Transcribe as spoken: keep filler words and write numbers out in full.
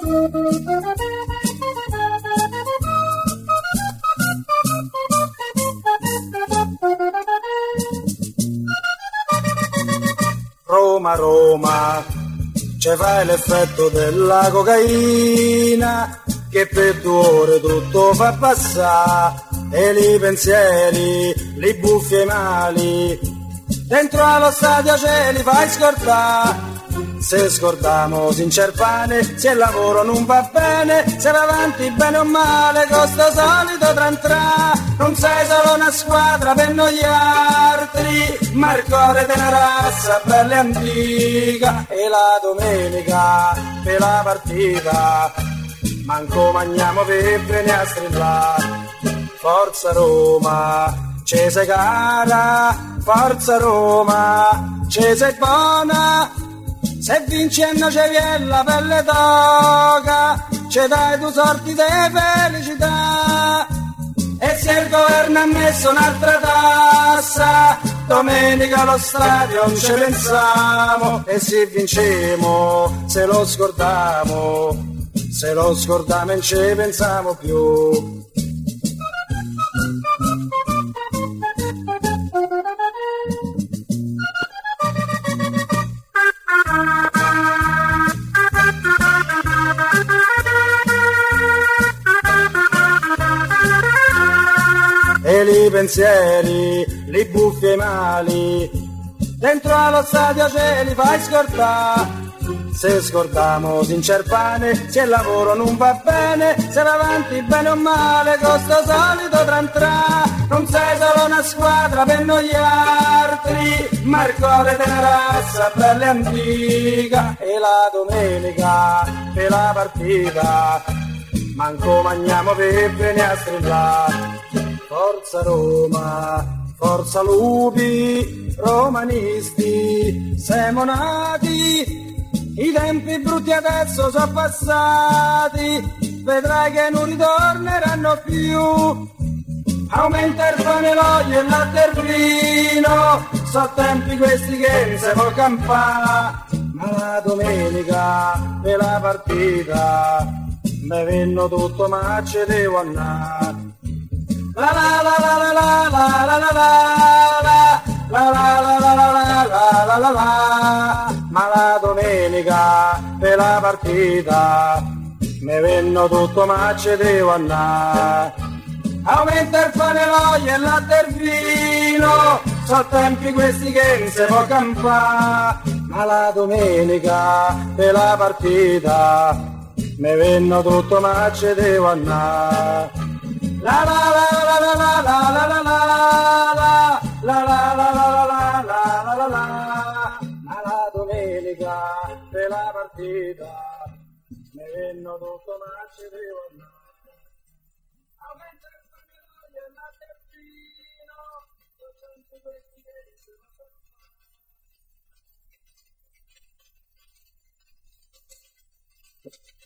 Roma, Roma, ci fai l'effetto della cocaina che per due ore tutto fa passare e li pensieri, li buffi e i mali dentro allo stadio ce li fai scordare. Se scordiamo sincerpane, se il lavoro non va bene, se va avanti bene o male, con sto solito trantra. Non sei solo una squadra per noi altri, ma il cuore della razza bella e antica. E la domenica, per la partita, manco mangiamo pepe ne a strillare. Forza Roma, ci sei cara, forza Roma, ci sei buona. Se vincendo ci viene la pelle d'oca, ci dai tu sorti di felicità. E se il governo ha messo un'altra tassa, domenica allo stadio non ci pensiamo. E se vincemo, se lo scordiamo, se lo scordiamo non ci pensiamo più. E li pensieri, li buffi e i mali dentro allo stadio ce li fai scordare. Se scordiamo sincerpane, se il lavoro non va bene, se va avanti bene o male, con sto solito trantra. Non sei solo una squadra per noi altri, ma il cuore della razza bella e antica. E la domenica, per la partita, manco mangiamo pepe ne a strillare. Forza Roma, forza lupi, romanisti, siamo nati. I tempi brutti adesso sono passati, vedrai che non ritorneranno più. Aumenta il pane, l'olio e il latte e il vino, sono tempi questi che non si può campare. Ma la domenica per la partita me venno tutto ma ci devo andare. La la la la la la la la la la la la la la la la la la. Ma la domenica per la partita me venno tutto ma ci devo andare. Aumenta il pane, l'olio e il latte e il vino, sono tempi questi che non si può campare. Ma la domenica per la partita me venno tutto ma ci devo andare. La la la la la la la la la la la la la la la la la la. Ma la domenica per la partita me venno tutto ma ci devo andare. Aumenta il pane, il latte e il vino, sono sempre questi che si possono fare.